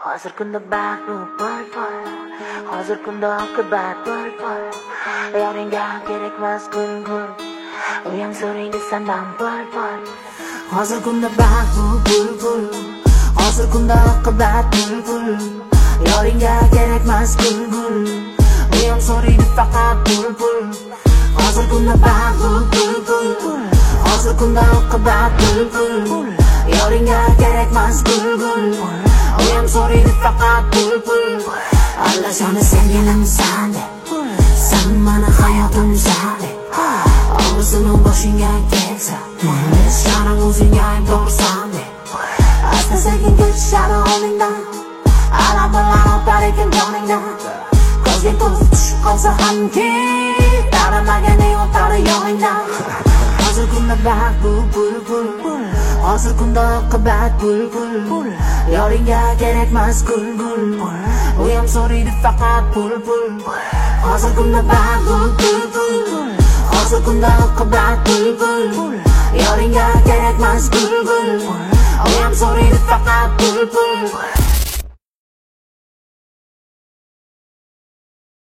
Hozir kunda bag'ri pul. Hozir kunda oqibat pul. Yoringga kerakmas gul. Uyam so'raydi sendan pul. Hozir kunda bag'ri pul. Hozir kunda oqibat pul. Yoringga kerakmas gul. Uyam so'raydi faqat pul. Hozir kunda bag'ri pul. Hozir kunda oqibat pul. Yoringga kerakmas gul. Uyam so'raydi faqat pul. Allashani sen yelamsan de, sen mani hayotim sade. Og'risini boshingga kelsa, sharing o'zingga aybdorsan de. Asta sekin ketishadi oldingdan, alam bilan o'tar ekan joningdan. Ko'zga ko'z tushib qolsa hamki, tanimagan o'tar yoningdan. Hozir kunda bag'ri pul. Hozir kunda oqibat pul. Yoringga kerakmas gul. Uyam so'raydi faqat pul. Hozir kunda bag'ri pul. Hozir kunda oqibat pul. Yoringga kerakmas gul. Uyam so'raydi faqat pul.